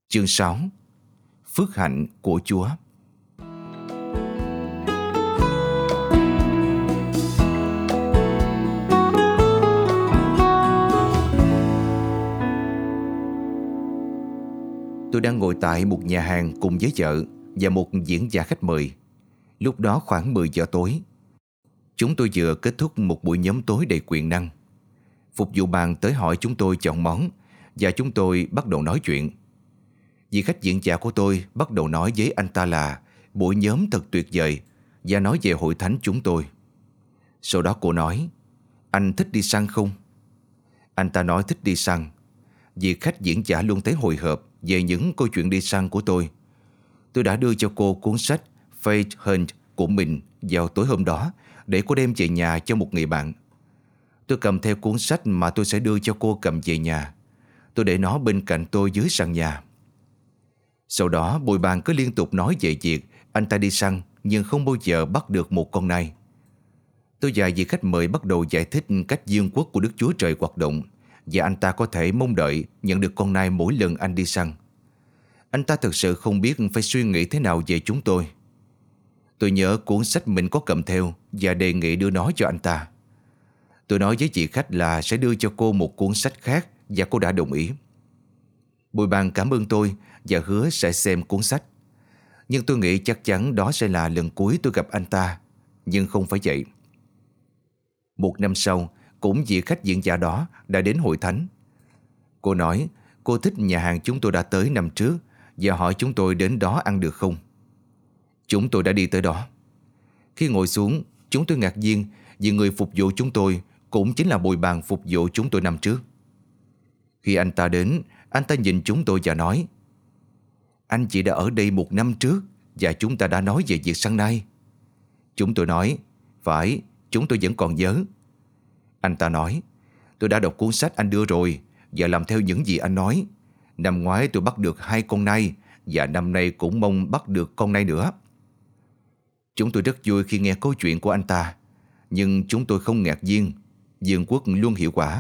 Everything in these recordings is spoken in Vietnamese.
Chương 6. Phước hạnh của Chúa. Tôi đang ngồi tại một nhà hàng cùng với vợ và một diễn giả khách mời. Lúc đó khoảng 10 giờ tối. Chúng tôi vừa kết thúc một buổi nhóm tối đầy quyền năng. Phục vụ bàn tới hỏi chúng tôi chọn món và chúng tôi bắt đầu nói chuyện. Vị khách diễn giả của tôi bắt đầu nói với anh ta là buổi nhóm thật tuyệt vời và nói về hội thánh chúng tôi. Sau đó cô nói: "Anh thích đi săn không?" Anh ta nói thích đi săn. Vị khách diễn giả luôn thấy hồi hộp về những câu chuyện đi săn của tôi. Tôi đã đưa cho cô cuốn sách Faith Hunt của mình vào tối hôm đó để cô đem về nhà cho một người bạn. Tôi cầm theo cuốn sách mà tôi sẽ đưa cho cô cầm về nhà. Tôi để nó bên cạnh tôi dưới sàn nhà. Sau đó bồi bàn cứ liên tục nói về việc anh ta đi săn nhưng không bao giờ bắt được một con nai. Tôi và vị khách mời bắt đầu giải thích cách vương quốc của Đức Chúa Trời hoạt động và anh ta có thể mong đợi nhận được con nai mỗi lần anh đi săn. Anh ta thực sự không biết phải suy nghĩ thế nào về chúng tôi. Tôi nhớ cuốn sách mình có cầm theo và đề nghị đưa nó cho anh ta. Tôi nói với chị khách là sẽ đưa cho cô một cuốn sách khác và cô đã đồng ý. Bồi bàn cảm ơn tôi và hứa sẽ xem cuốn sách. Nhưng tôi nghĩ chắc chắn đó sẽ là lần cuối tôi gặp anh ta. Nhưng không phải vậy. Một năm sau, cũng vị khách diễn giả đó đã đến hội thánh. Cô nói cô thích nhà hàng chúng tôi đã tới năm trước và hỏi chúng tôi đến đó ăn được không. Chúng tôi đã đi tới đó. Khi ngồi xuống, chúng tôi ngạc nhiên vì người phục vụ chúng tôi cũng chính là bồi bàn phục vụ chúng tôi năm trước. Khi anh ta đến, anh ta nhìn chúng tôi và nói: "Anh chị đã ở đây một năm trước và chúng ta đã nói về việc săn nai." Chúng tôi nói: "Phải, chúng tôi vẫn còn nhớ." Anh ta nói: "Tôi đã đọc cuốn sách anh đưa rồi và làm theo những gì anh nói. Năm ngoái tôi bắt được 2 con nai và năm nay cũng mong bắt được con nai nữa." Chúng tôi rất vui khi nghe câu chuyện của anh ta, nhưng chúng tôi không ngạc nhiên. Vương quốc luôn hiệu quả.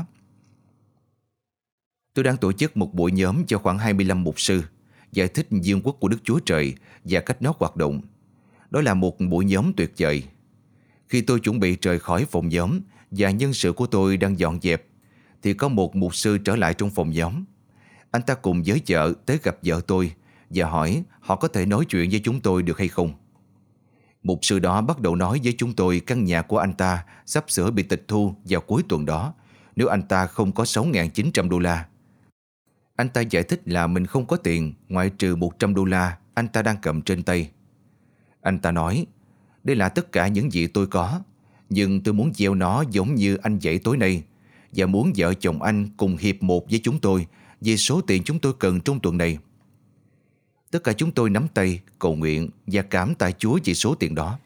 Tôi đang tổ chức một buổi nhóm cho khoảng 25 mục sư, giải thích vương quốc của Đức Chúa Trời và cách nó hoạt động. Đó là một buổi nhóm tuyệt vời. Khi tôi chuẩn bị rời khỏi phòng nhóm và nhân sự của tôi đang dọn dẹp, thì có một mục sư trở lại trong phòng nhóm. Anh ta cùng với vợ tới gặp vợ tôi và hỏi họ có thể nói chuyện với chúng tôi được hay không. Mục sư đó bắt đầu nói với chúng tôi căn nhà của anh ta sắp sửa bị tịch thu vào cuối tuần đó nếu anh ta không có $6.900. Anh ta giải thích là mình không có tiền ngoại trừ $100 anh ta đang cầm trên tay. Anh ta nói: "Đây là tất cả những gì tôi có, nhưng tôi muốn gieo nó giống như anh dạy tối nay và muốn vợ chồng anh cùng hiệp một với chúng tôi về số tiền chúng tôi cần trong tuần này." Tất cả chúng tôi nắm tay, cầu nguyện và cảm tạ Chúa vì số tiền đó.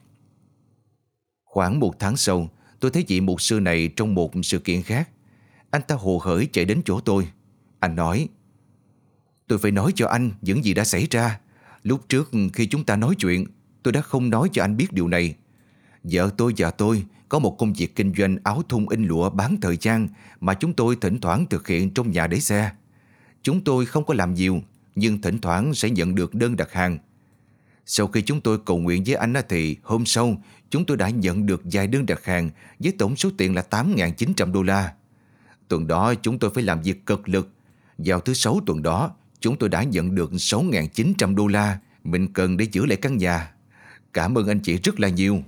Khoảng một tháng sau, tôi thấy vị mục sư này trong một sự kiện khác. Anh ta hồ hởi chạy đến chỗ tôi. Anh nói: "Tôi phải nói cho anh những gì đã xảy ra. Lúc trước khi chúng ta nói chuyện, tôi đã không nói cho anh biết điều này. Vợ tôi và tôi có một công việc kinh doanh áo thun in lụa bán thời trang mà chúng tôi thỉnh thoảng thực hiện trong nhà để xe. Chúng tôi không có làm nhiều, nhưng thỉnh thoảng sẽ nhận được đơn đặt hàng. Sau khi chúng tôi cầu nguyện với anh thì hôm sau chúng tôi đã nhận được vài đơn đặt hàng với tổng số tiền là $8.900. Tuần đó chúng tôi phải làm việc cực lực. Vào thứ 6 tuần đó, chúng tôi đã nhận được $6.900 mình cần để giữ lại căn nhà. Cảm ơn anh chị rất là nhiều."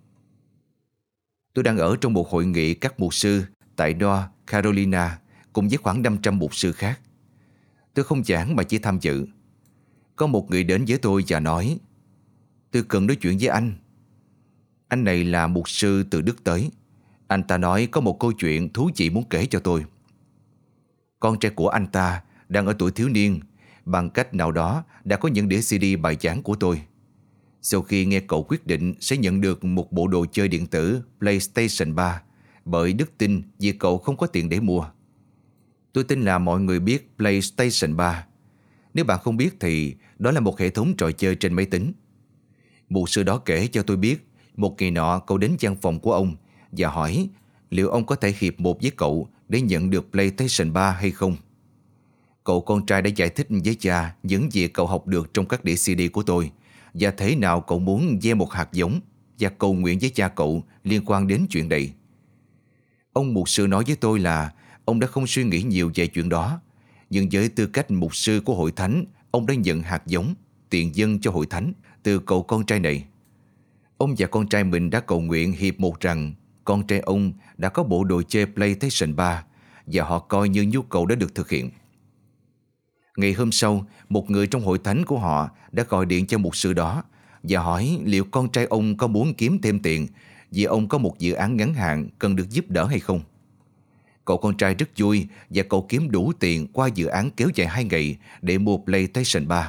Tôi đang ở trong một hội nghị các mục sư tại North Carolina cùng với khoảng 500 mục sư khác. Tôi không giảng mà chỉ tham dự. Có một người đến với tôi và nói: "Tôi cần nói chuyện với anh." Anh này là mục sư từ Đức tới. Anh ta nói có một câu chuyện thú vị muốn kể cho tôi. Con trai của anh ta đang ở tuổi thiếu niên, bằng cách nào đó đã có những đĩa CD bài giảng của tôi. Sau khi nghe cậu quyết định sẽ nhận được một bộ đồ chơi điện tử PlayStation 3 bởi đức tin vì cậu không có tiền để mua. Tôi tin là mọi người biết PlayStation 3. Nếu bạn không biết thì đó là một hệ thống trò chơi trên máy tính. Mục sư đó kể cho tôi biết một ngày nọ cậu đến văn phòng của ông và hỏi liệu ông có thể hiệp một với cậu để nhận được PlayStation 3 hay không. Cậu con trai đã giải thích với cha những gì cậu học được trong các đĩa CD của tôi và thế nào cậu muốn gieo một hạt giống và cầu nguyện với cha cậu liên quan đến chuyện này. Ông mục sư nói với tôi là ông đã không suy nghĩ nhiều về chuyện đó, nhưng với tư cách mục sư của hội thánh, ông đã nhận hạt giống, tiền dâng cho hội thánh từ cậu con trai này. Ông và con trai mình đã cầu nguyện hiệp một rằng con trai ông đã có bộ đồ chơi PlayStation 3 và họ coi như nhu cầu đã được thực hiện. Ngày hôm sau, một người trong hội thánh của họ đã gọi điện cho mục sư đó và hỏi liệu con trai ông có muốn kiếm thêm tiền vì ông có một dự án ngắn hạn cần được giúp đỡ hay không. Cậu con trai rất vui và cậu kiếm đủ tiền qua dự án kéo dài 2 ngày để mua PlayStation 3.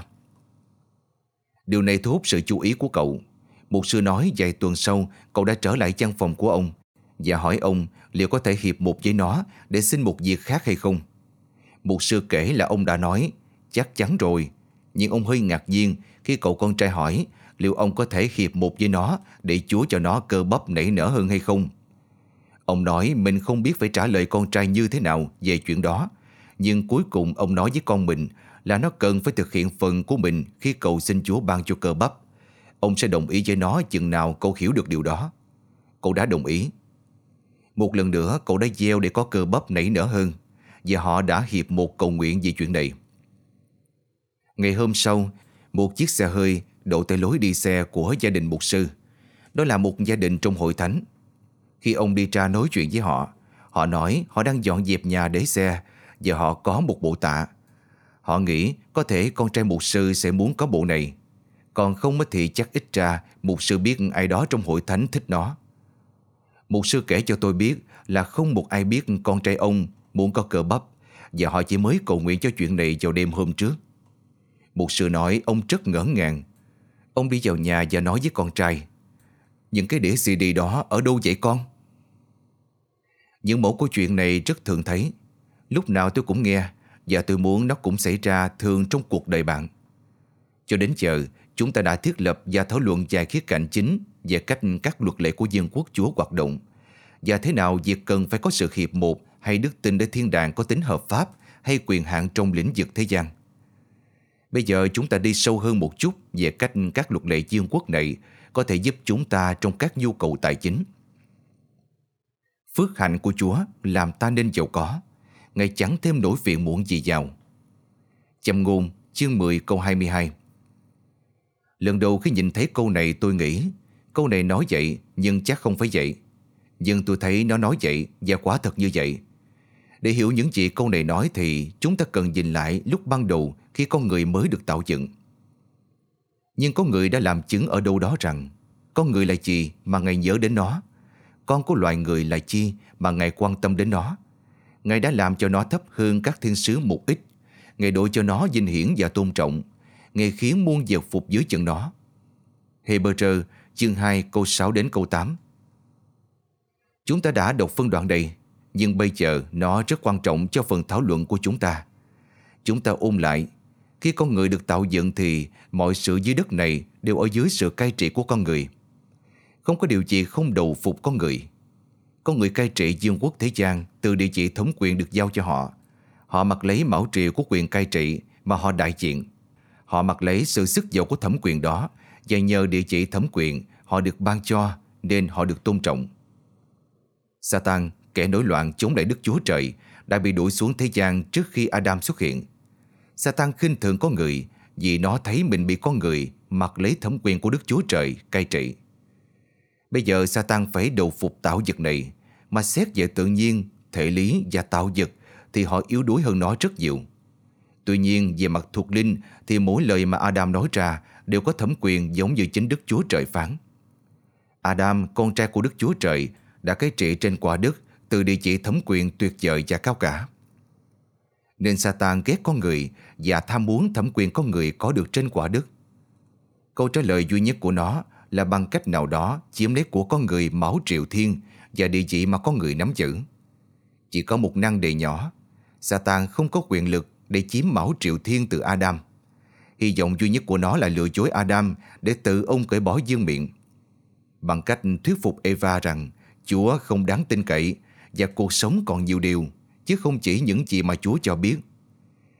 Điều này thu hút sự chú ý của cậu. Mục sư nói vài tuần sau cậu đã trở lại văn phòng của ông và hỏi ông liệu có thể hiệp một với nó để xin một việc khác hay không. Mục sư kể là ông đã nói chắc chắn rồi, nhưng ông hơi ngạc nhiên khi cậu con trai hỏi liệu ông có thể hiệp một với nó để Chúa cho nó cơ bắp nảy nở hơn hay không. Ông nói mình không biết phải trả lời con trai như thế nào về chuyện đó, nhưng cuối cùng ông nói với con mình là nó cần phải thực hiện phần của mình khi cầu xin Chúa ban cho cơ bắp. Ông sẽ đồng ý với nó chừng nào cậu hiểu được điều đó. Cậu đã đồng ý. Một lần nữa cậu đã gieo để có cơ bắp nảy nở hơn và họ đã hiệp một cầu nguyện về chuyện này. Ngày hôm sau, một chiếc xe hơi đậu tại lối đi xe của gia đình mục sư. Đó là một gia đình trong hội thánh. Khi ông đi ra nói chuyện với họ, họ nói họ đang dọn dẹp nhà để xe và họ có một bộ tạ. Họ nghĩ có thể con trai mục sư sẽ muốn có bộ này. Còn không thì chắc ít ra mục sư biết ai đó trong hội thánh thích nó. Mục sư kể cho tôi biết là không một ai biết con trai ông muốn có cơ bắp và họ chỉ mới cầu nguyện cho chuyện này vào đêm hôm trước. Mục sư nói ông rất ngỡ ngàng. Ông đi vào nhà và nói với con trai: những cái đĩa CD đó ở đâu vậy con? Những mẫu câu chuyện này rất thường thấy. Lúc nào tôi cũng nghe và tôi muốn nó cũng xảy ra thường trong cuộc đời bạn. Cho đến giờ, chúng ta đã thiết lập và thảo luận vài khía cạnh chính về cách các luật lệ của Vương quốc Chúa hoạt động và thế nào việc cần phải có sự hiệp một hay đức tin để thiên đàng có tính hợp pháp hay quyền hạn trong lĩnh vực thế gian. Bây giờ chúng ta đi sâu hơn một chút về cách các luật lệ vương quốc này có thể giúp chúng ta trong các nhu cầu tài chính. Phước hạnh của Chúa làm ta nên giàu có, Ngài chẳng thêm nỗi phiền muộn gì giàu. Châm ngôn chương 10 câu 22. Lần đầu khi nhìn thấy câu này tôi nghĩ câu này nói vậy nhưng chắc không phải vậy. Nhưng tôi thấy nó nói vậy và quả thật như vậy. Để hiểu những gì câu này nói thì chúng ta cần nhìn lại lúc ban đầu khi con người mới được tạo dựng. Nhưng có người đã làm chứng ở đâu đó rằng con người là gì mà Ngài nhớ đến nó? Con của loài người là chi mà Ngài quan tâm đến nó? Ngài đã làm cho nó thấp hơn các thiên sứ một ít. Ngài đổi cho nó vinh hiển và tôn trọng. Ngài khiến muôn vật phục dưới chân nó. Hebrew chương 2 câu 6 đến câu 8. Chúng ta đã đọc phân đoạn này, nhưng bây giờ nó rất quan trọng cho phần thảo luận của chúng ta. Chúng ta ôn lại, khi con người được tạo dựng thì mọi sự dưới đất này đều ở dưới sự cai trị của con người. Không có điều gì không đầu phục con người. Con người cai trị vương quốc thế gian từ địa chỉ thống quyền được giao cho họ. Họ mặc lấy mão triều của quyền cai trị mà họ đại diện. Họ mặc lấy sự sức giàu của thẩm quyền đó và nhờ địa chỉ thẩm quyền họ được ban cho nên họ được tôn trọng. Satan, kẻ nổi loạn chống lại Đức Chúa Trời, đã bị đuổi xuống thế gian trước khi Adam xuất hiện. Satan khinh thường con người vì nó thấy mình bị con người mặc lấy thẩm quyền của Đức Chúa Trời cai trị. Bây giờ Satan phải đầu phục tạo vật này, mà xét về tự nhiên, thể lý và tạo vật thì họ yếu đuối hơn nó rất nhiều. Tuy nhiên về mặt thuộc linh thì mỗi lời mà Adam nói ra đều có thẩm quyền giống như chính Đức Chúa Trời phán. Adam, con trai của Đức Chúa Trời, đã cai trị trên quả đất từ địa chỉ thẩm quyền tuyệt vời và cao cả. Nên Satan ghét con người và tham muốn thẩm quyền con người có được trên quả đất. Câu trả lời duy nhất của nó là bằng cách nào đó chiếm lấy của con người mão triệu thiên và địa chỉ mà con người nắm giữ. Chỉ có một năng đề nhỏ, Satan không có quyền lực để chiếm mão triệu thiên từ Adam. Hy vọng duy nhất của nó là lừa dối Adam để tự ông cởi bỏ vương miện. Bằng cách thuyết phục Eva rằng Chúa không đáng tin cậy và cuộc sống còn nhiều điều, chứ không chỉ những gì mà Chúa cho biết.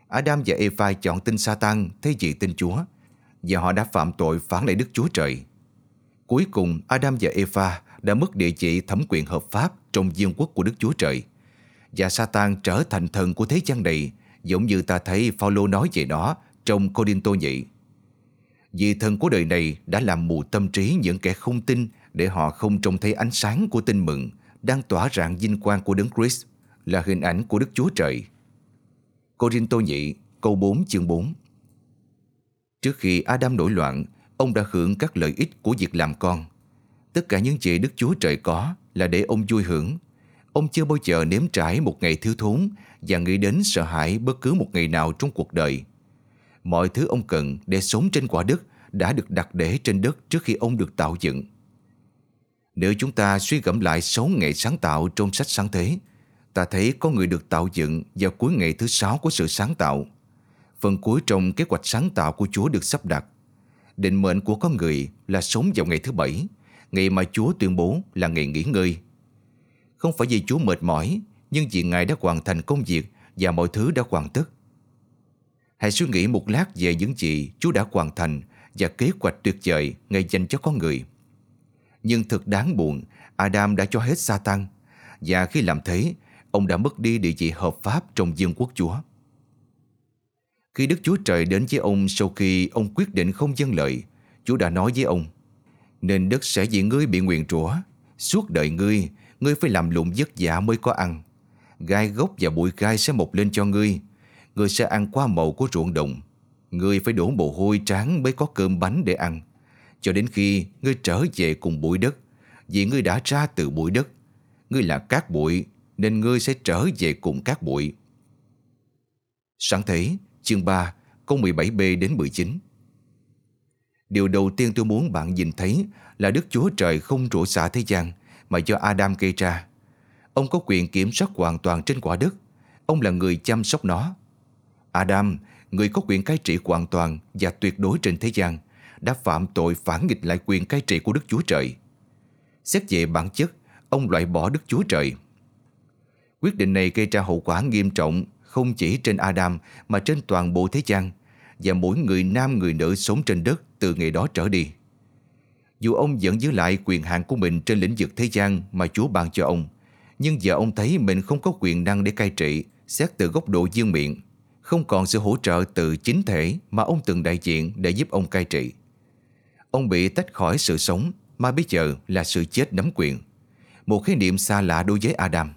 Adam và Eva chọn tin Satan thay vì tin Chúa, và họ đã phạm tội phản lại Đức Chúa Trời. Cuối cùng, Adam và Eva đã mất địa vị thẩm quyền hợp pháp trong vương quốc của Đức Chúa Trời, và Satan trở thành thần của thế gian này, giống như ta thấy Phaolô nói về nó trong Cô-đinh-tô nhị. Vì thần của đời này đã làm mù tâm trí những kẻ không tin để họ không trông thấy ánh sáng của tin mừng đang tỏa rạng vinh quang của Đấng Christ, là hình ảnh của Đức Chúa Trời. Cô-rinh-tô nhị câu 4 chương 4. Trước khi Adam nổi loạn, ông đã hưởng các lợi ích của việc làm con. Tất cả những gì Đức Chúa Trời có là để ông vui hưởng. Ông chưa bao giờ nếm trải một ngày thiếu thốn và nghĩ đến sợ hãi bất cứ một ngày nào trong cuộc đời. Mọi thứ ông cần để sống trên quả đất đã được đặt để trên đất trước khi ông được tạo dựng. Nếu chúng ta suy gẫm lại 6 ngày sáng tạo trong sách Sáng Thế, ta thấy có người được tạo dựng vào cuối ngày thứ 6 của sự sáng tạo. Phần cuối trong kế hoạch sáng tạo của Chúa được sắp đặt. Định mệnh của con người là sống vào ngày thứ 7, ngày mà Chúa tuyên bố là ngày nghỉ ngơi. Không phải vì Chúa mệt mỏi, nhưng vì Ngài đã hoàn thành công việc và mọi thứ đã hoàn tất. Hãy suy nghĩ một lát về những gì Chúa đã hoàn thành và kế hoạch tuyệt vời Ngài dành cho con người. Nhưng thật đáng buồn, Adam đã cho hết Satan, và khi làm thế, ông đã mất đi địa vị hợp pháp trong vương quốc Chúa. Khi Đức Chúa Trời đến với ông sau khi ông quyết định không vâng lời, Chúa đã nói với ông: nên đất sẽ vì ngươi bị nguyền rủa, suốt đời ngươi phải làm lụng vất vả mới có ăn. Gai gốc và bụi gai sẽ mọc lên cho ngươi sẽ ăn qua màu của ruộng đồng. Ngươi phải đổ mồ hôi trán mới có cơm bánh để ăn, cho đến khi ngươi trở về cùng bụi đất, vì ngươi đã ra từ bụi đất. Ngươi là cát bụi, nên ngươi sẽ trở về cùng cát bụi. Sáng Thế, chương 3, câu 17b đến 19. Điều đầu tiên tôi muốn bạn nhìn thấy là Đức Chúa Trời không rủa xả thế gian mà do Adam gây ra. Ông có quyền kiểm soát hoàn toàn trên quả đất. Ông là người chăm sóc nó. Adam, người có quyền cai trị hoàn toàn và tuyệt đối trên thế gian, đã phạm tội phản nghịch lại quyền cai trị của Đức Chúa Trời. Xét về bản chất, ông loại bỏ Đức Chúa Trời. Quyết định này gây ra hậu quả nghiêm trọng không chỉ trên Adam mà trên toàn bộ thế gian và mỗi người nam người nữ sống trên đất từ ngày đó trở đi. Dù ông vẫn giữ lại quyền hạn của mình trên lĩnh vực thế gian mà Chúa ban cho ông, nhưng giờ ông thấy mình không có quyền năng để cai trị, xét từ góc độ vương miện, không còn sự hỗ trợ từ chính thể mà ông từng đại diện để giúp ông cai trị. Ông bị tách khỏi sự sống mà bây giờ là sự chết nắm quyền, một khái niệm xa lạ đối với Adam.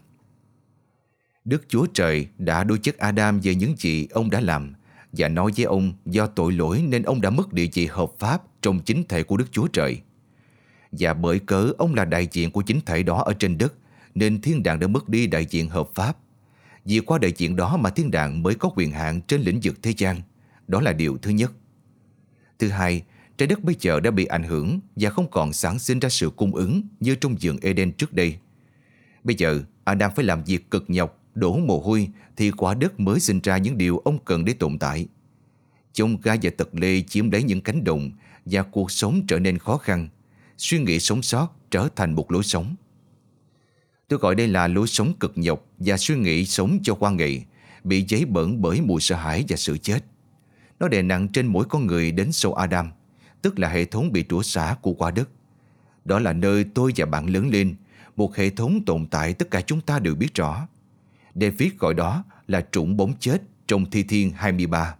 Đức Chúa Trời đã đối chất Adam về những gì ông đã làm và nói với ông do tội lỗi nên ông đã mất địa vị hợp pháp trong chính thể của Đức Chúa Trời. Và bởi cớ ông là đại diện của chính thể đó ở trên đất nên thiên đàng đã mất đi đại diện hợp pháp. Vì qua đại diện đó mà thiên đàng mới có quyền hạn trên lĩnh vực thế gian. Đó là điều thứ nhất. Thứ hai, trái đất bây giờ đã bị ảnh hưởng và không còn sản sinh ra sự cung ứng như trong vườn Eden trước đây. Bây giờ, Adam phải làm việc cực nhọc, đổ mồ hôi thì quả đất mới sinh ra những điều ông cần để tồn tại. Chông gai và tật lê chiếm lấy những cánh đồng và cuộc sống trở nên khó khăn. Suy nghĩ sống sót trở thành một lối sống. Tôi gọi đây là lối sống cực nhọc và suy nghĩ sống cho qua ngày, bị giấy bẩn bởi mùi sợ hãi và sự chết. Nó đè nặng trên mỗi con người đến sau Adam, tức là hệ thống bị rủa xả của quả đất. Đó là nơi tôi và bạn lớn lên, một hệ thống tồn tại tất cả chúng ta đều biết rõ. David gọi đó là trũng bóng chết trong Thi Thiên 23.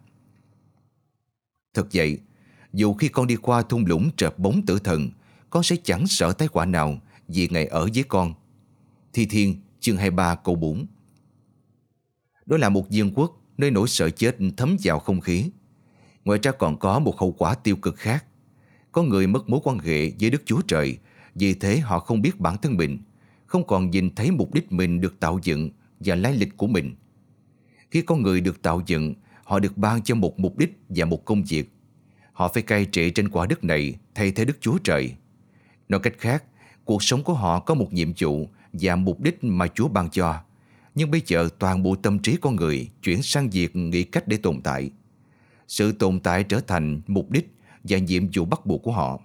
Thật vậy, dù khi con đi qua thung lũng trợp bóng tử thần, con sẽ chẳng sợ tai họa nào vì Ngài ở với con. Thi Thiên chương 23 câu 4. Đó là một vương quốc nơi nỗi sợ chết thấm vào không khí. Ngoài ra còn có một hậu quả tiêu cực khác. Có người mất mối quan hệ với Đức Chúa Trời, vì thế họ không biết bản thân mình, không còn nhìn thấy mục đích mình được tạo dựng và lai lịch của mình. Khi con người được tạo dựng, họ được ban cho một mục đích và một công việc. Họ phải cai trị trên quả đất này thay thế Đức Chúa Trời. Nói cách khác, cuộc sống của họ có một nhiệm vụ và mục đích mà Chúa ban cho. Nhưng bây giờ toàn bộ tâm trí con người chuyển sang việc nghĩ cách để tồn tại. Sự tồn tại trở thành mục đích và nhiệm vụ bắt buộc của họ.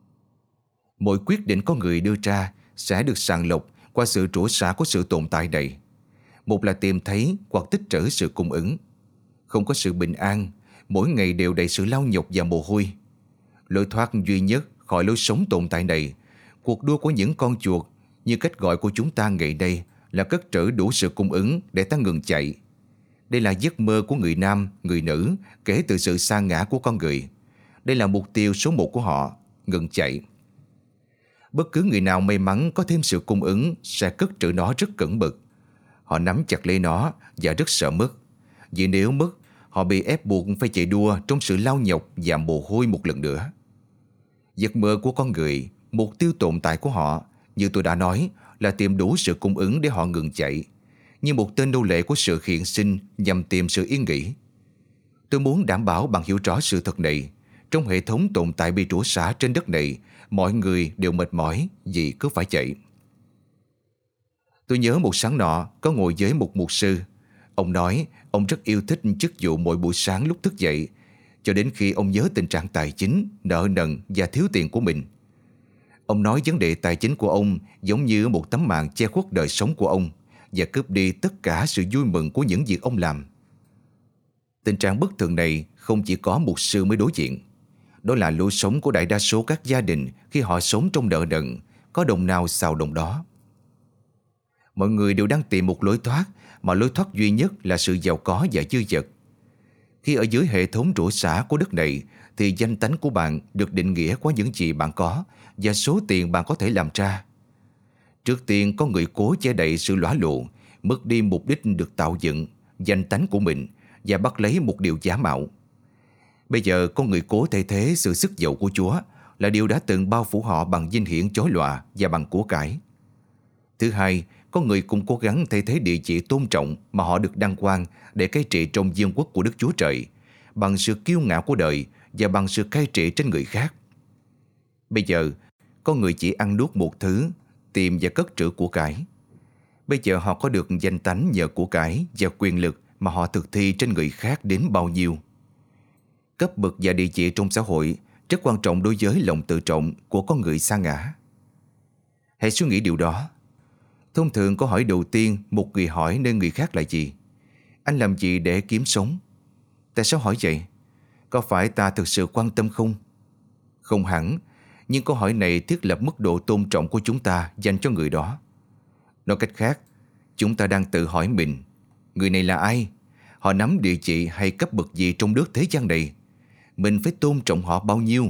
Mọi quyết định con người đưa ra sẽ được sàng lọc qua sự rủa xả của sự tồn tại này. Một là tìm thấy hoặc tích trữ sự cung ứng. Không có sự bình an, mỗi ngày đều đầy sự lao nhục và mồ hôi. Lối thoát duy nhất khỏi lối sống tồn tại này, cuộc đua của những con chuột, như cách gọi của chúng ta ngày nay, là cất trữ đủ sự cung ứng để ta ngừng chạy. Đây là giấc mơ của người nam, người nữ kể từ sự sa ngã của con người. Đây là mục tiêu số 1 của họ, ngừng chạy. Bất cứ người nào may mắn có thêm sự cung ứng sẽ cất trữ nó rất cẩn mật. Họ nắm chặt lấy nó và rất sợ mất. Vì nếu mất, họ bị ép buộc phải chạy đua trong sự lao nhọc và mồ hôi một lần nữa. Giấc mơ của con người, mục tiêu tồn tại của họ, như tôi đã nói, là tìm đủ sự cung ứng để họ ngừng chạy, như một tên nô lệ của sự hiện sinh nhằm tìm sự yên nghỉ. Tôi muốn đảm bảo bạn hiểu rõ sự thật này. Trong hệ thống tồn tại bị rủa xả trên đất này, mọi người đều mệt mỏi vì cứ phải chạy. Tôi nhớ một sáng nọ có ngồi với một mục sư. Ông nói ông rất yêu thích chức vụ mỗi buổi sáng lúc thức dậy, cho đến khi ông nhớ tình trạng tài chính, nợ nần và thiếu tiền của mình. Ông nói vấn đề tài chính của ông giống như một tấm màn che khuất đời sống của ông và cướp đi tất cả sự vui mừng của những việc ông làm. Tình trạng bất thường này không chỉ có mục sư mới đối diện. Đó là lối sống của đại đa số các gia đình khi họ sống trong nợ nần, có đồng nào xào đồng đó. Mọi người đều đang tìm một lối thoát, mà lối thoát duy nhất là sự giàu có và dư dật. Khi ở dưới hệ thống rủa xả của đất này, thì danh tánh của bạn được định nghĩa qua những gì bạn có và số tiền bạn có thể làm ra. Trước tiên, có người cố che đậy sự lõa lộ, mất đi mục đích được tạo dựng, danh tánh của mình và bắt lấy một điều giả mạo. Bây giờ, có người cố thay thế sự sức giàu của Chúa, là điều đã từng bao phủ họ bằng vinh hiển chói lòa và bằng của cải. Thứ hai, có người cũng cố gắng thay thế địa vị tôn trọng mà họ được đăng quang để cai trị trong vương quốc của Đức Chúa Trời, bằng sự kiêu ngạo của đời và bằng sự cai trị trên người khác. Bây giờ, có người chỉ ăn nuốt một thứ, tìm và cất trữ của cải. Bây giờ họ có được danh tánh nhờ của cải và quyền lực mà họ thực thi trên người khác đến bao nhiêu. Cấp bậc và địa vị trong xã hội rất quan trọng đối với lòng tự trọng của con người sa ngã. Hãy suy nghĩ điều đó. Thông thường câu hỏi đầu tiên một người hỏi nơi người khác là gì? Anh làm gì để kiếm sống? Tại sao hỏi vậy? Có phải ta thực sự quan tâm không? Không hẳn, nhưng câu hỏi này thiết lập mức độ tôn trọng của chúng ta dành cho người đó. Nói cách khác, chúng ta đang tự hỏi mình, người này là ai? Họ nắm địa vị hay cấp bậc gì trong nước thế gian này? Mình phải tôn trọng họ bao nhiêu?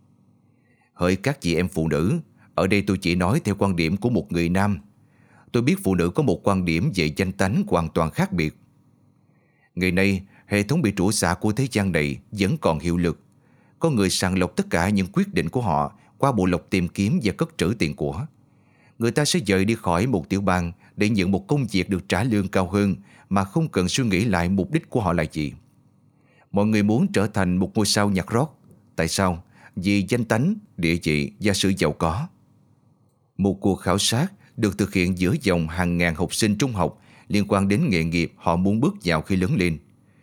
Hỡi các chị em phụ nữ, ở đây tôi chỉ nói theo quan điểm của một người nam. Tôi biết phụ nữ có một quan điểm về danh tánh hoàn toàn khác biệt. Ngày nay, hệ thống bị rủa xả của thế gian này vẫn còn hiệu lực. Có người sàng lọc tất cả những quyết định của họ qua bộ lọc tìm kiếm và cất trữ tiền của. Người ta sẽ dời đi khỏi một tiểu bang để nhận một công việc được trả lương cao hơn mà không cần suy nghĩ lại mục đích của họ là gì. Mọi người muốn trở thành một ngôi sao nhạc rock. Tại sao? Vì danh tánh, địa vị và sự giàu có. Một cuộc khảo sát được thực hiện giữa dòng hàng ngàn học sinh trung học liên quan đến nghề nghiệp họ muốn bước vào khi lớn lên.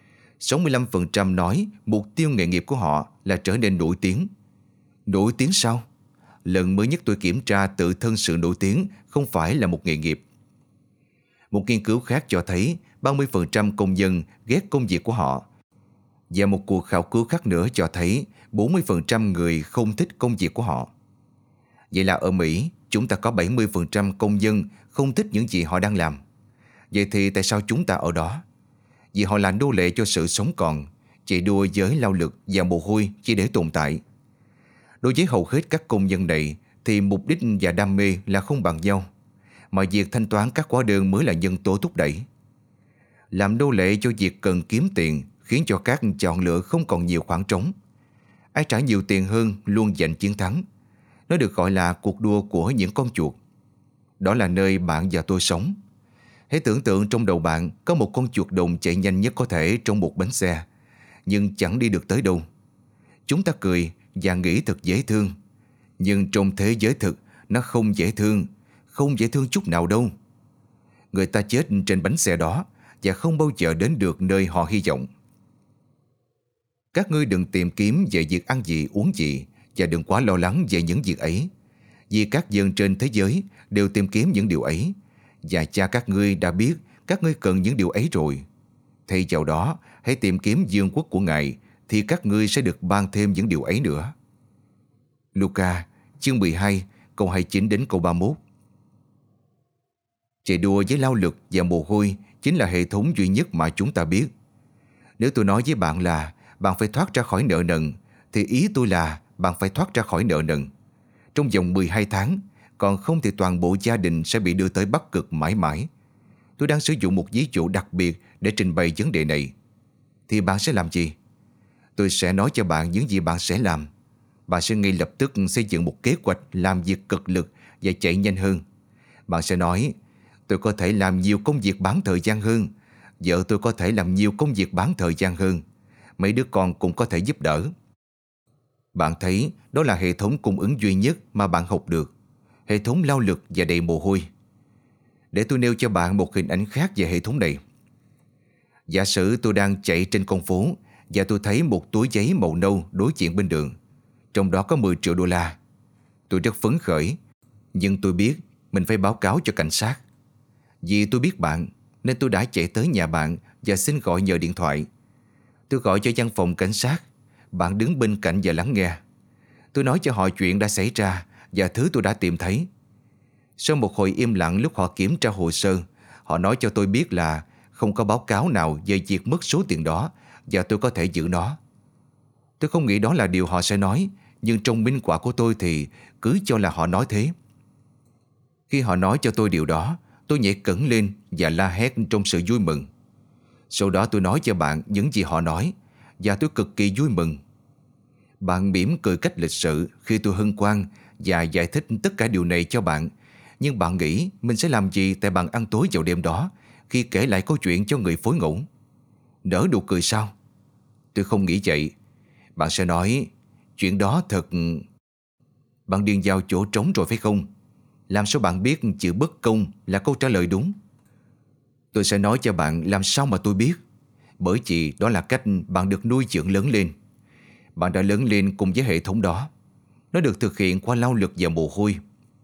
65% nói mục tiêu nghề nghiệp của họ là trở nên nổi tiếng. Nổi tiếng sao? Lần mới nhất tôi kiểm tra tự thân sự nổi tiếng không phải là một nghề nghiệp. Một nghiên cứu khác cho thấy 30% công nhân ghét công việc của họ. Và một cuộc khảo cứu khác nữa cho thấy 40% người không thích công việc của họ. Vậy là ở Mỹ, chúng ta có 70% công nhân không thích những gì họ đang làm. Vậy thì tại sao chúng ta ở đó? Vì họ là nô lệ cho sự sống còn, chạy đua với lao lực và mồ hôi chỉ để tồn tại. Đối với hầu hết các công nhân này thì mục đích và đam mê là không bằng nhau, mà việc thanh toán các hóa đơn mới là nhân tố thúc đẩy. Làm nô lệ cho việc cần kiếm tiền khiến cho các chọn lựa không còn nhiều khoảng trống. Ai trả nhiều tiền hơn luôn giành chiến thắng. Nó được gọi là cuộc đua của những con chuột. Đó là nơi bạn và tôi sống. Hãy tưởng tượng trong đầu bạn có một con chuột đồng chạy nhanh nhất có thể trong một bánh xe, nhưng chẳng đi được tới đâu. Chúng ta cười và nghĩ thật dễ thương. Nhưng trong thế giới thực, nó không dễ thương chút nào đâu. Người ta chết trên bánh xe đó và không bao giờ đến được nơi họ hy vọng. Các ngươi đừng tìm kiếm về việc ăn gì uống gì và đừng quá lo lắng về những việc ấy, vì các dân trên thế giới đều tìm kiếm những điều ấy, và cha các ngươi đã biết các ngươi cần những điều ấy rồi. Thay vào đó, hãy tìm kiếm vương quốc của Ngài, thì các ngươi sẽ được ban thêm những điều ấy nữa. Luca, chương 12, câu 29 đến câu 31. Chạy đua với lao lực và mồ hôi chính là hệ thống duy nhất mà chúng ta biết. Nếu tôi nói với bạn là bạn phải thoát ra khỏi nợ nần, thì ý tôi là bạn phải thoát ra khỏi nợ nần trong vòng 12 tháng, còn không thì toàn bộ gia đình sẽ bị đưa tới Bắc Cực mãi mãi. Tôi đang sử dụng một ví dụ đặc biệt để trình bày vấn đề này. Thì bạn sẽ làm gì? Tôi sẽ nói cho bạn những gì bạn sẽ làm. Bạn sẽ ngay lập tức xây dựng một kế hoạch làm việc cực lực và chạy nhanh hơn. Bạn sẽ nói, tôi có thể làm nhiều công việc bán thời gian hơn. Vợ tôi có thể làm nhiều công việc bán thời gian hơn. Mấy đứa con cũng có thể giúp đỡ. Bạn thấy đó là hệ thống cung ứng duy nhất mà bạn học được. Hệ thống lao lực và đầy mồ hôi. Để tôi nêu cho bạn một hình ảnh khác về hệ thống này. Giả sử tôi đang chạy trên con phố và tôi thấy một túi giấy màu nâu đối diện bên đường. Trong đó có 10 triệu đô la. Tôi rất phấn khởi, nhưng tôi biết mình phải báo cáo cho cảnh sát. Vì tôi biết bạn, nên tôi đã chạy tới nhà bạn và xin gọi nhờ điện thoại. Tôi gọi cho văn phòng cảnh sát. Bạn đứng bên cạnh và lắng nghe. Tôi nói cho họ chuyện đã xảy ra và thứ tôi đã tìm thấy. Sau một hồi im lặng lúc họ kiểm tra hồ sơ, họ nói cho tôi biết là không có báo cáo nào về việc mất số tiền đó và tôi có thể giữ nó. Tôi không nghĩ đó là điều họ sẽ nói, nhưng trong minh họa của tôi thì cứ cho là họ nói thế. Khi họ nói cho tôi điều đó, tôi nhảy cẫng lên và la hét trong sự vui mừng. Sau đó tôi nói cho bạn những gì họ nói và tôi cực kỳ vui mừng. Bạn mỉm cười cách lịch sự khi tôi hân hoan và giải thích tất cả điều này cho bạn. Nhưng bạn nghĩ mình sẽ làm gì tại bàn ăn tối vào đêm đó khi kể lại câu chuyện cho người phối ngẫu? Nở nụ cười sao? Tôi không nghĩ vậy. Bạn sẽ nói, chuyện đó thật... Bạn điền vào chỗ trống rồi phải không? Làm sao bạn biết chữ bất công là câu trả lời đúng? Tôi sẽ nói cho bạn làm sao mà tôi biết. Bởi vì đó là cách bạn được nuôi dưỡng lớn lên. Bạn đã lớn lên cùng với hệ thống đó. Nó được thực hiện qua lao lực và mồ hôi.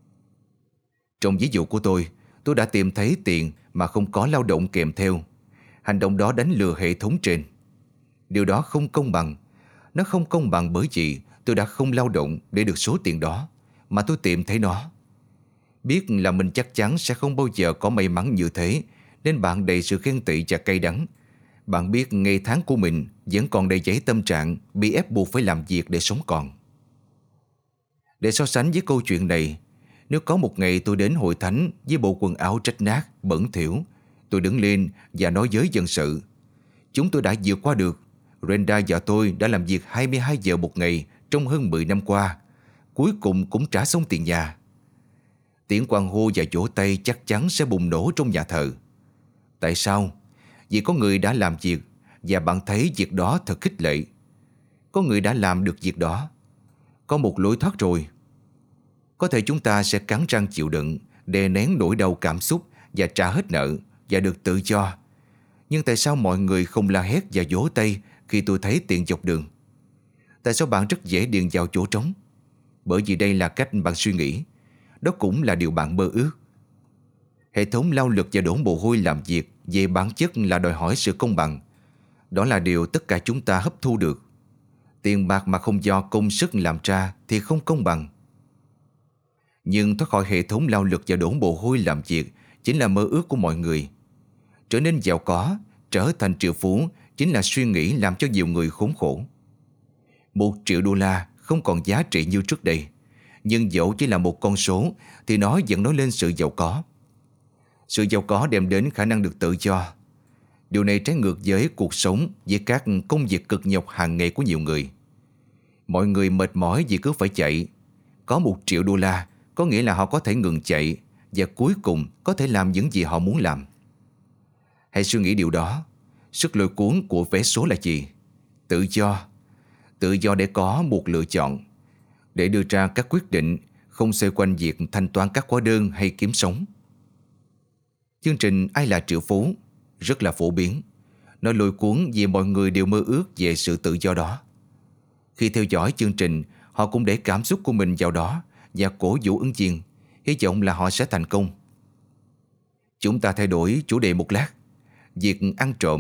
Trong ví dụ của tôi đã tìm thấy tiền mà không có lao động kèm theo. Hành động đó đánh lừa hệ thống trên. Điều đó không công bằng. Nó không công bằng bởi vì tôi đã không lao động để được số tiền đó, mà tôi tìm thấy nó. Biết là mình chắc chắn sẽ không bao giờ có may mắn như thế, nên bạn đầy sự ghen tị và cay đắng. Bạn biết ngày tháng của mình vẫn còn đầy dẫy tâm trạng bị ép buộc phải làm việc để sống còn. Để so sánh với câu chuyện này, nếu có một ngày tôi đến hội thánh với bộ quần áo rách nát, bẩn thỉu, tôi đứng lên và nói với dân sự, chúng tôi đã vượt qua được. Brenda và tôi đã làm việc 22 giờ một ngày trong hơn 10 năm qua. Cuối cùng cũng trả xong tiền nhà. Tiếng hoan hô và vỗ tay chắc chắn sẽ bùng nổ trong nhà thờ. Tại sao? Vì có người đã làm việc và bạn thấy việc đó thật khích lệ. Có người đã làm được việc đó. Có một lối thoát rồi. Có thể chúng ta sẽ cắn răng chịu đựng, đè nén nỗi đau cảm xúc và trả hết nợ và được tự do. Nhưng tại sao mọi người không la hét và vỗ tay khi tôi thấy tiền dọc đường? Tại sao bạn rất dễ điền vào chỗ trống? Bởi vì đây là cách bạn suy nghĩ. Đó cũng là điều bạn mơ ước. Hệ thống lao lực và đổ mồ hôi làm việc về bản chất là đòi hỏi sự công bằng. Đó là điều tất cả chúng ta hấp thu được. Tiền bạc mà không do công sức làm ra thì không công bằng. Nhưng thoát khỏi hệ thống lao lực và đổ mồ hôi làm việc chính là mơ ước của mọi người. Trở nên giàu có, trở thành triệu phú chính là suy nghĩ làm cho nhiều người khốn khổ. 1 triệu đô la không còn giá trị như trước đây, nhưng dẫu chỉ là một con số thì nó vẫn nói lên sự giàu có. Sự giàu có đem đến khả năng được tự do. Điều này trái ngược với cuộc sống với các công việc cực nhọc hàng ngày của nhiều người. Mọi người mệt mỏi vì cứ phải chạy. Có 1 triệu đô la có nghĩa là họ có thể ngừng chạy và cuối cùng có thể làm những gì họ muốn làm. Hãy suy nghĩ điều đó. Sức lôi cuốn của vé số là gì? Tự do. Tự do để có một lựa chọn, để đưa ra các quyết định, không xoay quanh việc thanh toán các hóa đơn hay kiếm sống. Chương trình Ai là triệu phú rất là phổ biến. Nó lôi cuốn vì mọi người đều mơ ước về sự tự do đó. Khi theo dõi chương trình, họ cũng để cảm xúc của mình vào đó và cổ vũ ứng viên, hy vọng là họ sẽ thành công. Chúng ta thay đổi chủ đề một lát. Việc ăn trộm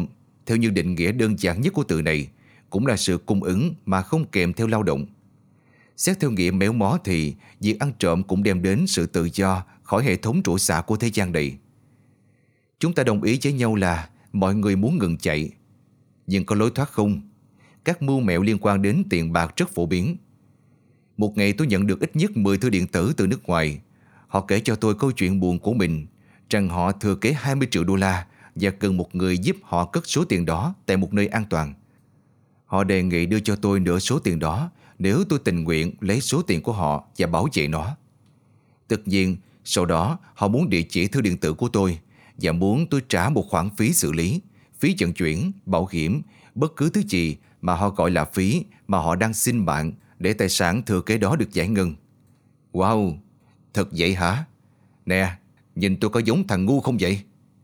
theo như định nghĩa đơn giản nhất của từ này, cũng là sự cung ứng mà không kèm theo lao động. Xét theo nghĩa méo mó thì việc ăn trộm cũng đem đến sự tự do khỏi hệ thống trổ xạ của thế gian này. Chúng ta đồng ý với nhau là mọi người muốn ngừng chạy, nhưng có lối thoát không? Các mưu mẹo liên quan đến tiền bạc rất phổ biến. Một ngày tôi nhận được ít nhất 10 thư điện tử từ nước ngoài. Họ kể cho tôi câu chuyện buồn của mình, rằng họ thừa kế 20 triệu đô la và cần một người giúp họ cất số tiền đó tại một nơi an toàn. Họ đề nghị đưa cho tôi nửa số tiền đó nếu tôi tình nguyện lấy số tiền của họ và bảo vệ nó. Tất nhiên, sau đó họ muốn địa chỉ thư điện tử của tôi và muốn tôi trả một khoản phí xử lý, phí vận chuyển, bảo hiểm, bất cứ thứ gì mà họ gọi là phí mà họ đang xin bạn để tài sản thừa kế đó được giải ngân. Wow, thật vậy hả? Nè, nhìn tôi có giống thằng ngu không vậy?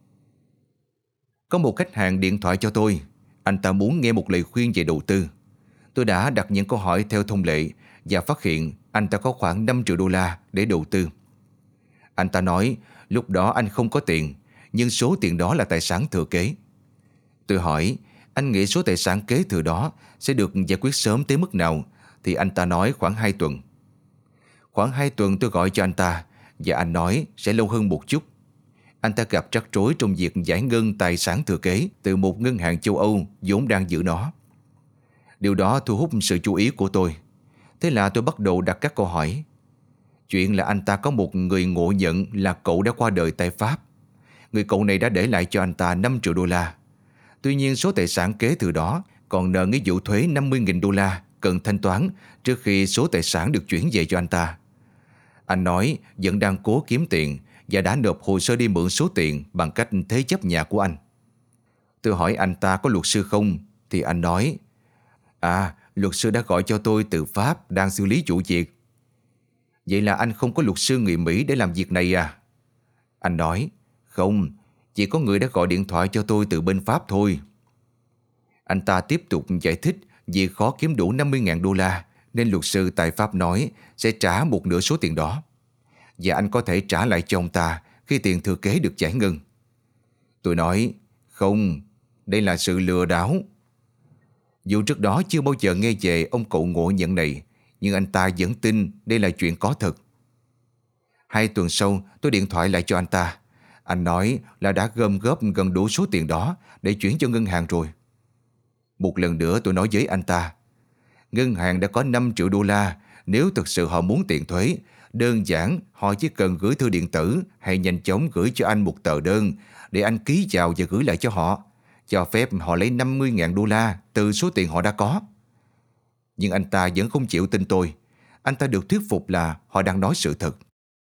Có một khách hàng điện thoại cho tôi. Anh ta muốn nghe một lời khuyên về đầu tư. Tôi đã đặt những câu hỏi theo thông lệ và phát hiện anh ta có khoảng 5 triệu đô la để đầu tư. Anh ta nói lúc đó anh không có tiền, nhưng số tiền đó là tài sản thừa kế. Tôi hỏi, anh nghĩ số tài sản kế thừa đó sẽ được giải quyết sớm tới mức nào? Thì anh ta nói khoảng 2 tuần. Khoảng 2 tuần tôi gọi cho anh ta và anh nói sẽ lâu hơn một chút. Anh ta gặp rắc rối trong việc giải ngân tài sản thừa kế từ một ngân hàng châu Âu vốn đang giữ nó. Điều đó thu hút sự chú ý của tôi. Thế là tôi bắt đầu đặt các câu hỏi. Chuyện là anh ta có một người ngộ nhận là cậu đã qua đời tại Pháp. Người cậu này đã để lại cho anh ta 5 triệu đô la. Tuy nhiên số tài sản kế thừa đó còn nợ nghĩa vụ thuế 50.000 đô la cần thanh toán trước khi số tài sản được chuyển về cho anh ta. Anh nói vẫn đang cố kiếm tiền và đã nộp hồ sơ đi mượn số tiền bằng cách thế chấp nhà của anh. Tôi hỏi anh ta có luật sư không, thì anh nói luật sư đã gọi cho tôi từ Pháp đang xử lý vụ việc. Vậy là anh không có luật sư người Mỹ để làm việc này à? Anh nói, không, chỉ có người đã gọi điện thoại cho tôi từ bên Pháp thôi. Anh ta tiếp tục giải thích vì khó kiếm đủ 50.000 đô la nên luật sư tại Pháp nói sẽ trả một nửa số tiền đó. Và anh có thể trả lại cho ông ta khi tiền thừa kế được giải ngân. Tôi nói, không, đây là sự lừa đảo. Dù trước đó chưa bao giờ nghe về ông cậu ngộ nhận này, nhưng anh ta vẫn tin đây là chuyện có thật. 2 tuần sau, tôi điện thoại lại cho anh ta. Anh nói là đã gom góp gần đủ số tiền đó để chuyển cho ngân hàng rồi. Một lần nữa tôi nói với anh ta, ngân hàng đã có 5 triệu đô la. Nếu thực sự họ muốn tiền thuế, đơn giản họ chỉ cần gửi thư điện tử hay nhanh chóng gửi cho anh một tờ đơn để anh ký vào và gửi lại cho họ, cho phép họ lấy 50.000 đô la từ số tiền họ đã có. Nhưng anh ta vẫn không chịu tin tôi. Anh ta được thuyết phục là họ đang nói sự thật.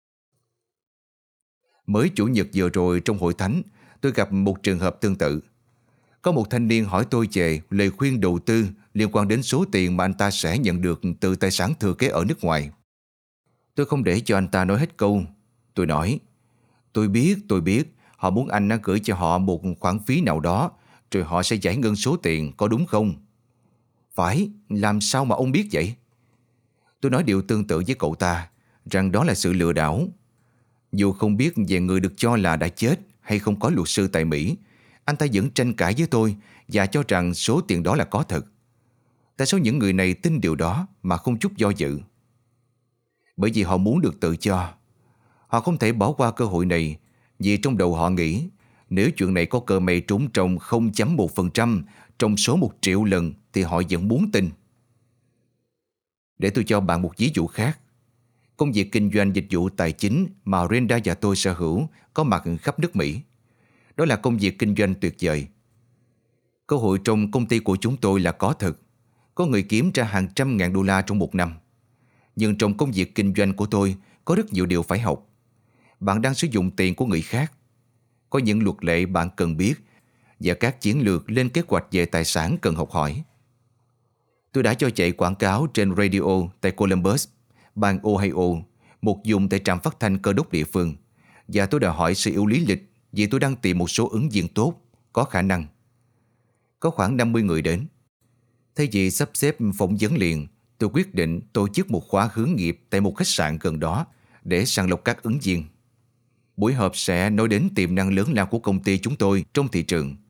Mới Chủ nhật vừa rồi trong hội thánh, tôi gặp một trường hợp tương tự. Có một thanh niên hỏi tôi về lời khuyên đầu tư liên quan đến số tiền mà anh ta sẽ nhận được từ tài sản thừa kế ở nước ngoài. Tôi không để cho anh ta nói hết câu. Tôi nói, tôi biết, họ muốn anh gửi cho họ một khoản phí nào đó, rồi họ sẽ giải ngân số tiền, có đúng không? Phải, làm sao mà ông biết vậy? Tôi nói điều tương tự với cậu ta, rằng đó là sự lừa đảo. Dù không biết về người được cho là đã chết hay không có luật sư tại Mỹ, anh ta vẫn tranh cãi với tôi và cho rằng số tiền đó là có thật. Tại sao những người này tin điều đó mà không chút do dự? Bởi vì họ muốn được tự do. Họ không thể bỏ qua cơ hội này vì trong đầu họ nghĩ nếu chuyện này có cơ may trúng trong 0,1% trong số 1 triệu lần thì họ vẫn muốn tin. Để tôi cho bạn một ví dụ khác. Công việc kinh doanh dịch vụ tài chính mà Brenda và tôi sở hữu có mặt khắp nước Mỹ. Đó là công việc kinh doanh tuyệt vời. Cơ hội trong công ty của chúng tôi là có thật. Có người kiếm ra hàng trăm ngàn đô la trong một năm. Nhưng trong công việc kinh doanh của tôi có rất nhiều điều phải học. Bạn đang sử dụng tiền của người khác. Có những luật lệ bạn cần biết và các chiến lược lên kế hoạch về tài sản cần học hỏi. Tôi đã cho chạy quảng cáo trên radio tại Columbus, bang Ohio, một vùng tại trạm phát thanh Cơ đốc địa phương, và tôi đã hỏi sự yếu lý lịch vì tôi đang tìm một số ứng viên tốt, có khả năng. Có khoảng 50 người đến. Thay vì sắp xếp phỏng vấn liền, tôi quyết định tổ chức một khóa hướng nghiệp tại một khách sạn gần đó để sàng lọc các ứng viên. Buổi họp sẽ nói đến tiềm năng lớn lao của công ty chúng tôi trong thị trường,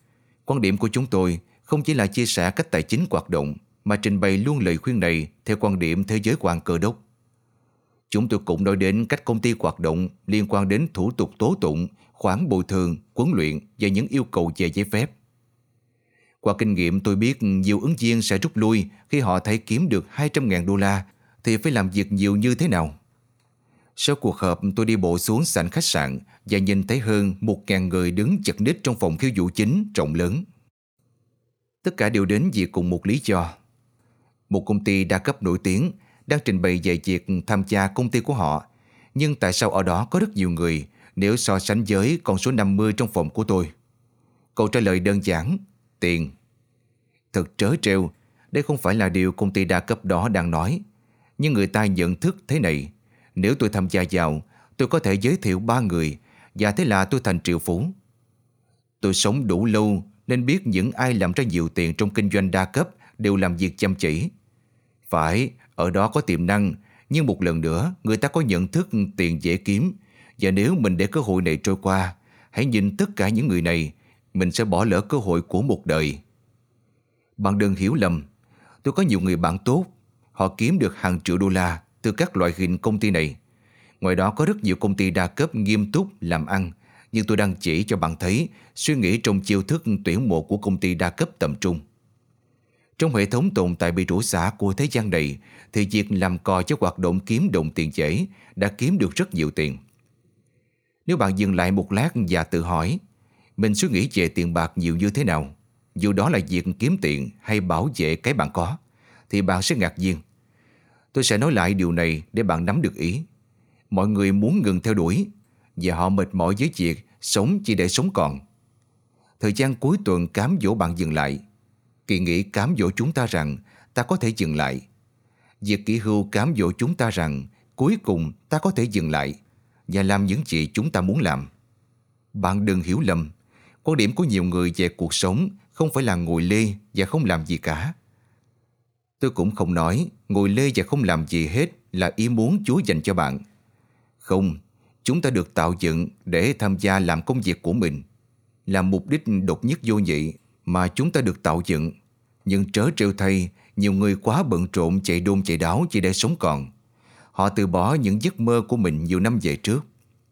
Quan điểm của chúng tôi không chỉ là chia sẻ cách tài chính hoạt động, mà trình bày luôn lời khuyên này theo quan điểm thế giới quan Cơ đốc. Chúng tôi cũng nói đến cách công ty hoạt động liên quan đến thủ tục tố tụng, khoản bồi thường, huấn luyện và những yêu cầu về giấy phép. Qua kinh nghiệm tôi biết nhiều ứng viên sẽ rút lui khi họ thấy kiếm được 200.000 đô la thì phải làm việc nhiều như thế nào. Sau cuộc họp, tôi đi bộ xuống sảnh khách sạn và nhìn thấy hơn 1.000 người đứng chật ních trong phòng khiêu vũ chính rộng lớn. Tất cả đều đến vì cùng một lý do. Một công ty đa cấp nổi tiếng đang trình bày về việc tham gia công ty của họ, nhưng tại sao ở đó có rất nhiều người nếu so sánh với con số 50 trong phòng của tôi? Câu trả lời đơn giản: tiền. Thật trớ trêu, đây không phải là điều công ty đa cấp đó đang nói, nhưng người ta nhận thức thế này: nếu tôi tham gia vào, tôi có thể giới thiệu 3 người, và thế là tôi thành triệu phú. Tôi sống đủ lâu nên biết những ai làm ra nhiều tiền trong kinh doanh đa cấp đều làm việc chăm chỉ. Phải, ở đó có tiềm năng, nhưng một lần nữa người ta có nhận thức tiền dễ kiếm, và nếu mình để cơ hội này trôi qua, hãy nhìn tất cả những người này, mình sẽ bỏ lỡ cơ hội của một đời. Bạn đừng hiểu lầm, tôi có nhiều người bạn tốt, họ kiếm được hàng triệu đô la từ các loại hình công ty này. Ngoài đó có rất nhiều công ty đa cấp nghiêm túc làm ăn, nhưng tôi đang chỉ cho bạn thấy suy nghĩ trong chiêu thức tuyển mộ của công ty đa cấp tầm trung. Trong hệ thống tồn tại bị rủa xả của thế gian này, thì việc làm cò cho hoạt động kiếm đồng tiền dễ đã kiếm được rất nhiều tiền. Nếu bạn dừng lại một lát và tự hỏi, mình suy nghĩ về tiền bạc nhiều như thế nào, dù đó là việc kiếm tiền hay bảo vệ cái bạn có, thì bạn sẽ ngạc nhiên. Tôi sẽ nói lại điều này để bạn nắm được ý. Mọi người muốn ngừng theo đuổi, và họ mệt mỏi với việc sống chỉ để sống còn. Thời gian cuối tuần cám dỗ bạn dừng lại. Kỳ nghỉ cám dỗ chúng ta rằng ta có thể dừng lại. Việc nghỉ hưu cám dỗ chúng ta rằng cuối cùng ta có thể dừng lại và làm những gì chúng ta muốn làm. Bạn đừng hiểu lầm, quan điểm của nhiều người về cuộc sống không phải là ngồi lê và không làm gì cả. Tôi cũng không nói ngồi lê và không làm gì hết là ý muốn Chúa dành cho bạn. Không, chúng ta được tạo dựng để tham gia làm công việc của mình, là mục đích độc nhất vô nhị mà chúng ta được tạo dựng. Nhưng trớ trêu thay, nhiều người quá bận rộn chạy đôn chạy đáo chỉ để sống còn. Họ từ bỏ những giấc mơ của mình nhiều năm về trước.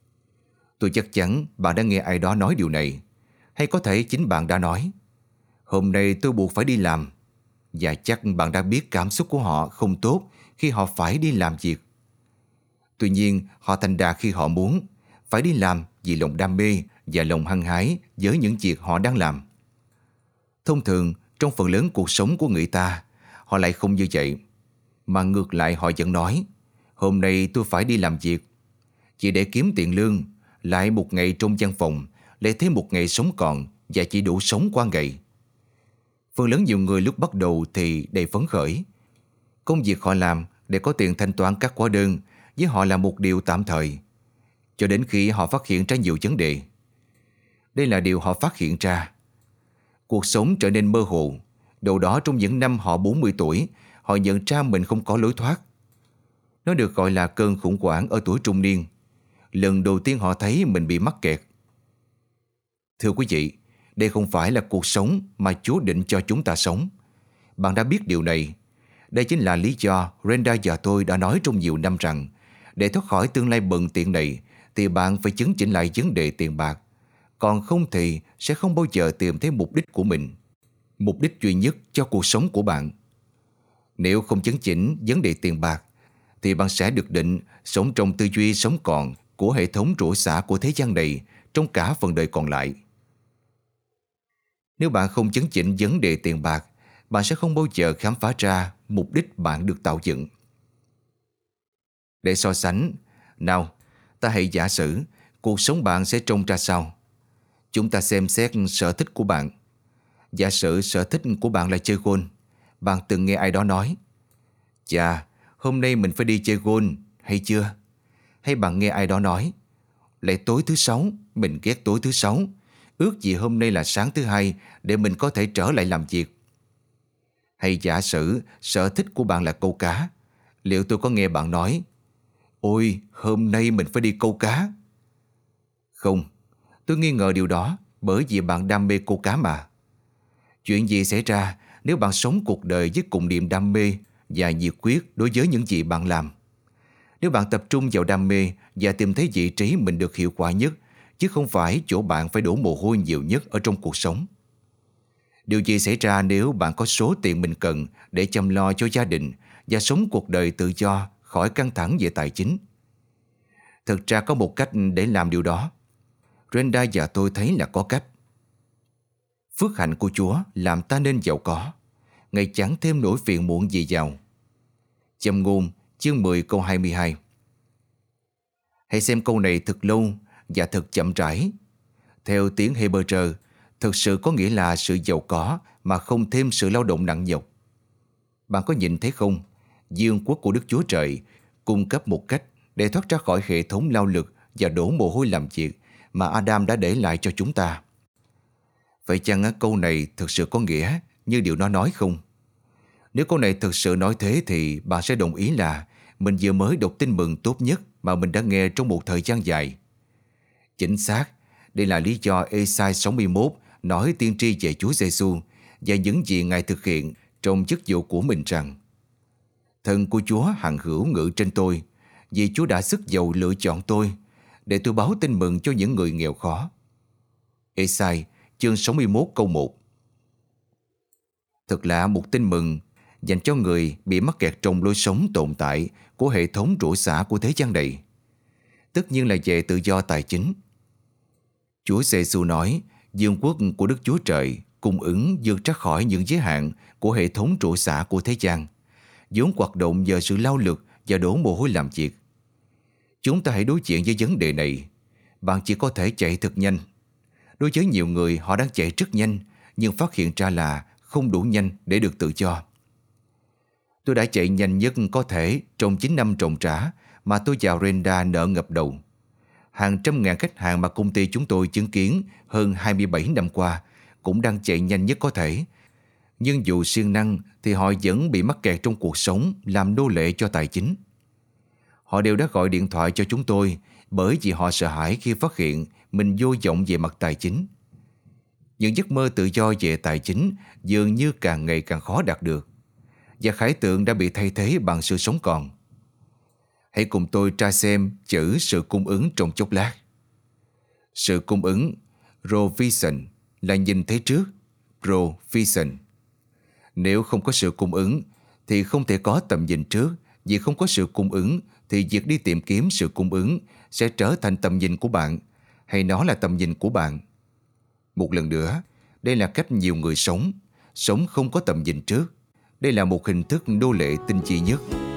Tôi chắc chắn bạn đã nghe ai đó nói điều này, hay có thể chính bạn đã nói: hôm nay tôi buộc phải đi làm. Và chắc bạn đã biết cảm xúc của họ không tốt khi họ phải đi làm việc. Tuy nhiên, họ thành đạt khi họ muốn phải đi làm vì lòng đam mê và lòng hăng hái với những việc họ đang làm. Thông thường, trong phần lớn cuộc sống của người ta, họ lại không như vậy. Mà ngược lại họ vẫn nói: hôm nay tôi phải đi làm việc. Chỉ để kiếm tiền lương, lại một ngày trong văn phòng, lại thêm một ngày sống còn và chỉ đủ sống qua ngày. Phần lớn nhiều người lúc bắt đầu thì đầy phấn khởi. Công việc họ làm để có tiền thanh toán các hóa đơn với họ là một điều tạm thời, cho đến khi họ phát hiện ra nhiều vấn đề. Đây là điều họ phát hiện ra. Cuộc sống trở nên mơ hồ. Đâu đó trong những năm họ 40 tuổi, họ nhận ra mình không có lối thoát. Nó được gọi là cơn khủng hoảng ở tuổi trung niên. Lần đầu tiên họ thấy mình bị mắc kẹt. Thưa quý vị, đây không phải là cuộc sống mà Chúa định cho chúng ta sống. Bạn đã biết điều này. Đây chính là lý do Brenda và tôi đã nói trong nhiều năm rằng để thoát khỏi tương lai bần tiện này thì bạn phải chấn chỉnh lại vấn đề tiền bạc. Còn không thì sẽ không bao giờ tìm thấy mục đích của mình, mục đích duy nhất cho cuộc sống của bạn. Nếu không chấn chỉnh vấn đề tiền bạc thì bạn sẽ được định sống trong tư duy sống còn của hệ thống rủa xả của thế gian này trong cả phần đời còn lại. Nếu bạn không chấn chỉnh vấn đề tiền bạc, bạn sẽ không bao giờ khám phá ra mục đích bạn được tạo dựng. Để so sánh, nào, ta hãy giả sử cuộc sống bạn sẽ trông ra sao. Chúng ta xem xét sở thích của bạn. Giả sử sở thích của bạn là chơi golf. Bạn từng nghe ai đó nói: chà, hôm nay mình phải đi chơi golf, hay chưa? Hay bạn nghe ai đó nói: lại tối thứ Sáu, mình ghét tối thứ Sáu, ước gì hôm nay là sáng thứ Hai để mình có thể trở lại làm việc. Hay giả sử sở thích của bạn là câu cá. Liệu tôi có nghe bạn nói: ôi, hôm nay mình phải đi câu cá? Không, tôi nghi ngờ điều đó, bởi vì bạn đam mê câu cá mà. Chuyện gì xảy ra nếu bạn sống cuộc đời với cùng niềm đam mê và nhiệt huyết đối với những gì bạn làm? Nếu bạn tập trung vào đam mê và tìm thấy vị trí mình được hiệu quả nhất, chứ không phải chỗ bạn phải đổ mồ hôi nhiều nhất ở trong cuộc sống. Điều gì xảy ra nếu bạn có số tiền mình cần để chăm lo cho gia đình và sống cuộc đời tự do khỏi căng thẳng về tài chính? Thực ra có một cách để làm điều đó. Brenda và tôi thấy là có cách. Phước hạnh của Chúa làm ta nên giàu có, ngày chẳng thêm nỗi phiền muộn gì giàu. Châm ngôn chương 10 câu 22. Hãy xem câu này thật lâu và thật chậm rãi. Theo tiếng Hebrew, thực sự có nghĩa là sự giàu có mà không thêm sự lao động nặng nhọc. Bạn có nhìn thấy không? Dương quốc của Đức Chúa Trời cung cấp một cách để thoát ra khỏi hệ thống lao lực và đổ mồ hôi làm việc mà Adam đã để lại cho chúng ta. Vậy chăng câu này thực sự có nghĩa như điều nó nói không? Nếu câu này thực sự nói thế thì bạn sẽ đồng ý là mình vừa mới đọc tin mừng tốt nhất mà mình đã nghe trong một thời gian dài. Chính xác, đây là lý do Ê-sai 61 nói tiên tri về Chúa Giêsu và những gì Ngài thực hiện trong chức vụ của mình rằng: Thần của Chúa hằng hữu ngự trên tôi, vì Chúa đã sức giàu lựa chọn tôi để tôi báo tin mừng cho những người nghèo khó. Ê-sai chương 61 câu 1. Thật là một tin mừng dành cho người bị mắc kẹt trong lối sống tồn tại của hệ thống rủa xả của thế gian này. Tất nhiên là về tự do tài chính. Chúa Giêsu nói vương quốc của Đức Chúa Trời cung ứng vượt ra khỏi những giới hạn của hệ thống rủa xả của thế gian, vốn hoạt động nhờ sự lao lực và đổ mồ hôi làm việc. Chúng ta hãy đối diện với vấn đề này. Bạn chỉ có thể chạy thật nhanh. Đối với nhiều người, họ đang chạy rất nhanh nhưng phát hiện ra là không đủ nhanh để được tự do. Tôi đã chạy nhanh nhất có thể trong 9 năm trồng trả mà tôi và Brenda nợ ngập đầu. Hàng trăm ngàn khách hàng mà công ty chúng tôi chứng kiến hơn 27 năm qua cũng đang chạy nhanh nhất có thể. Nhưng dù siêng năng thì họ vẫn bị mắc kẹt trong cuộc sống làm nô lệ cho tài chính. Họ đều đã gọi điện thoại cho chúng tôi bởi vì họ sợ hãi khi phát hiện mình vô vọng về mặt tài chính. Những giấc mơ tự do về tài chính dường như càng ngày càng khó đạt được, và khải tượng đã bị thay thế bằng sự sống còn. Hãy cùng tôi tra xem chữ sự cung ứng trong chốc lát. Sự cung ứng, provision, là nhìn thấy trước, provision. Nếu không có sự cung ứng thì không thể có tầm nhìn trước. Vì không có sự cung ứng thì việc đi tìm kiếm sự cung ứng sẽ trở thành tầm nhìn của bạn, hay nó là tầm nhìn của bạn. Một lần nữa, đây là cách nhiều người sống không có tầm nhìn trước. Đây là một hình thức nô lệ tinh vi nhất.